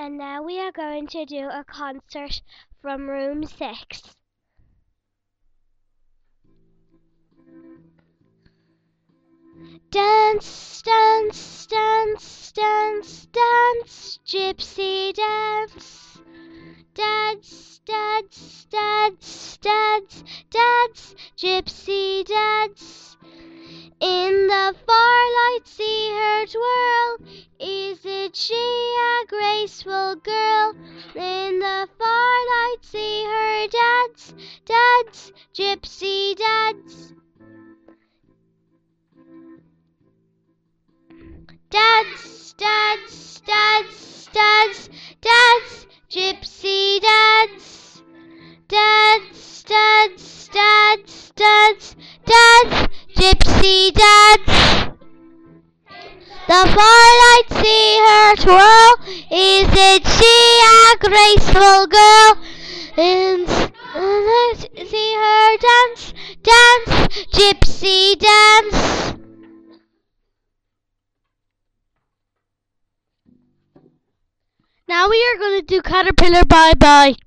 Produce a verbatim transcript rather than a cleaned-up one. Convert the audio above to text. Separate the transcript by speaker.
Speaker 1: And now we are going to do a concert from room six. Dance, dance, dance, dance, dance, gypsy dance. Dance, dance, dance, dance, dance, gypsy dance. In the firelight see her twirl, isn't she a graceful girl? In the firelight see her dance, dance, gypsy dance. Dance, dance, dance, dance, dance, gypsy dance. Dance, dance, dance, dance, dance, gypsy dance. The firelight see her twirl, isn't she a graceful girl? And uh, see her dance, dance, gypsy dance. Now we are going to do Caterpillar Bye Bye.